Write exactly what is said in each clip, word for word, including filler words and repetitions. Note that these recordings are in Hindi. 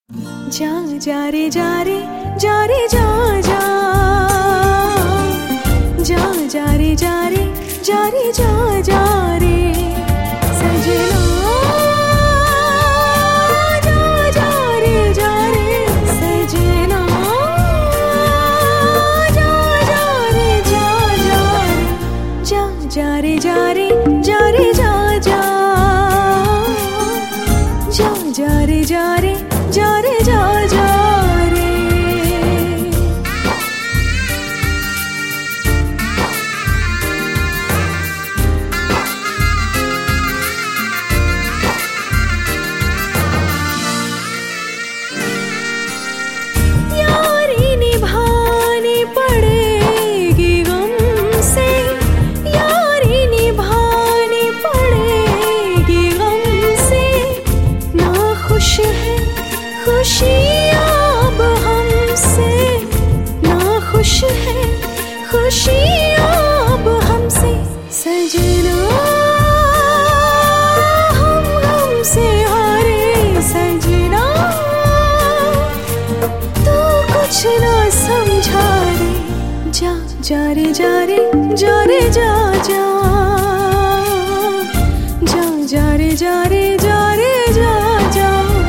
जा जा रे जा रे जा रे जा जा जा जा रे जा रे जा रे जा जा रे सजना जा जा रे जा रे सजना जा जा रे जा जा रे जा जा रे जा रे जा रे जा जा जा जा रे जा रे जा रे जा जा रे यारी निभानी पड़ेगी गम से यारी निभानी पड़ेगी गम से ना खुश है खुशियाँ अब हमसे ना खुश है खुशियाँ अब हमसे सजना हम हमसे हारे सजना तू कुछ ना समझा रे जा जा रे जा रे जा रे जा जा जा जा रे जा रे जा रे जा जा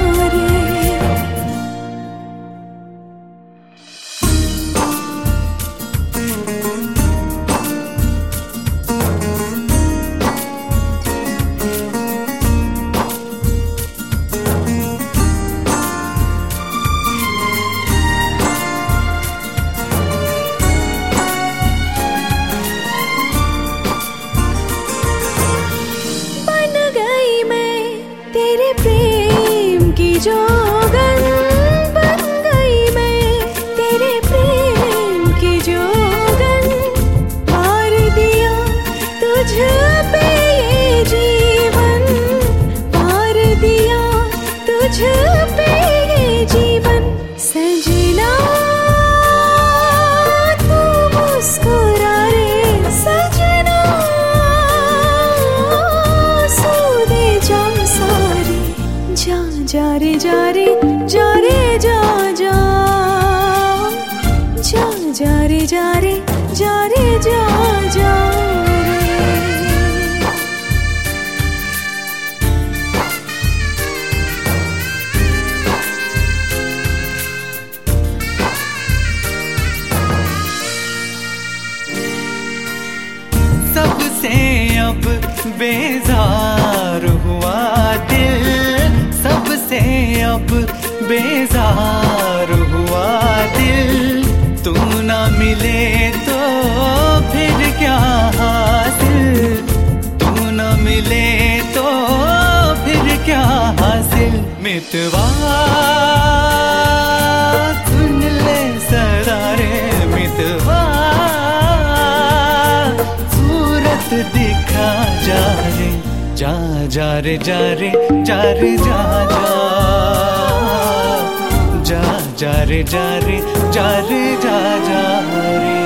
तेरे प्रेम की जोगन बन गई मैं तेरे प्रेम की जोगन वार दिया तुझ पे ये जीवन वार दिया तुझ पे ये जीवन सजना तू मुस्कुरा रे सजना सो दे जा सारी जा जा रे जा रे जा रे जा जा जा जा रे जा रे जा रे जा जा सबसे अब बेजार हुआ दिल सबसे अब बेजार हुआ दिल तू ना मिले तो फिर क्या हासिल तू ना मिले तो फिर क्या हासिल मितवा सुन ले सदा रे मितवा सूरत दिखा जा रे जा जा रे जा रे जा रे जा जा जा जा रे जा रे जा रे जा जा रे